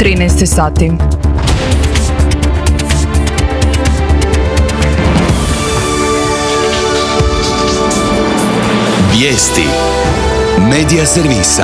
13 sati. Vijesti Medija servisa.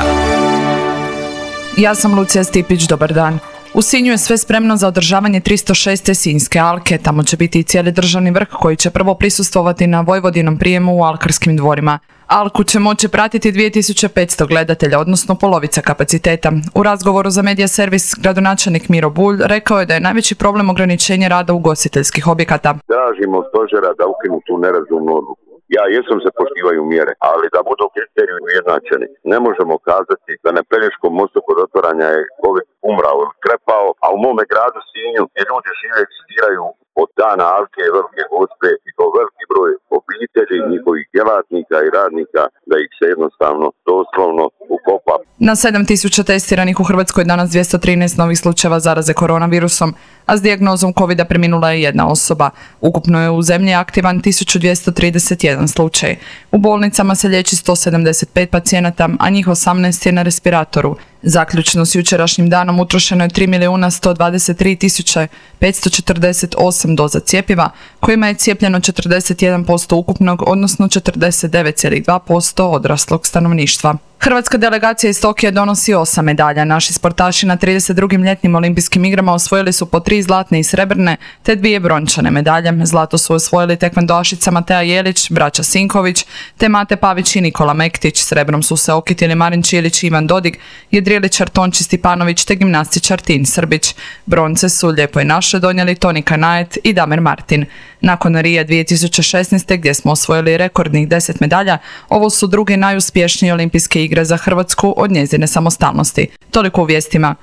Ja sam Lucija Stipić, dobar dan. U Sinju je sve spremno za održavanje 306. Sinjske alke. Tamo će biti i cijeli državni vrh koji će prvo prisustvovati na Vojvodinom prijemu u alkarskim dvorima. Alku će moći pratiti 2500 gledatelja, odnosno polovica kapaciteta. U razgovoru za Medija servis gradonačelnik Miro Bulj rekao je da je najveći problem ograničenje rada ugostiteljskih objekata. Tražimo od stožera da ukinu tu nerazumnu odluku. Ja jesam se poštivaju mjere, ali da budu kriteriji ujednačeni. Ne možemo kazati da na Pelješkom mostu kod otvaranja je COVID umrao ili krepao, a u mome gradu Sinju gdje ljudi žive egzistiraju od dana Alke i Velike Gospe i to veliki broj obitelji, njihovih djelatnika i radnika, da ih se jednostavno doslovno ukopa. Na 7000 testiranih u Hrvatskoj je danas 213 novih slučajeva zaraze koronavirusom, a s dijagnozom covida preminula je jedna osoba. Ukupno je u zemlji aktivan 1231 slučaj. U bolnicama se liječi 175 pacijenata, a njih 18 je na respiratoru. Zaključno s jučerašnjim danom utrošeno je 3.123.548 doza cjepiva, kojima je cijepljeno 41% ukupnog, odnosno 49,2% odraslog stanovništva. Hrvatska delegacija iz Tokija donosi 8 medalja. Naši sportaši na 32. ljetnim olimpijskim igrama osvojili su po 3 zlatne i srebrne, te 2 brončane medalje. Zlato su osvojili tekvandoašica Matea Jelić, braća Sinković, te Mate Pavić i Nikola Mektić. Srebrom su se okitili Marin Čilić i Ivan Dodig, jedriličar Tonči Stipanović te gimnastičar Tin Srbić. Bronce su Lijepo i naše donijeli Toni Kanajet i Damir Martin. Nakon Rija 2016. gdje smo osvojili rekordnih 10 medalja, ovo su druge najuspješnije olimpijske igre za Hrvatsku od njezine samostalnosti. Toliko u vijestima.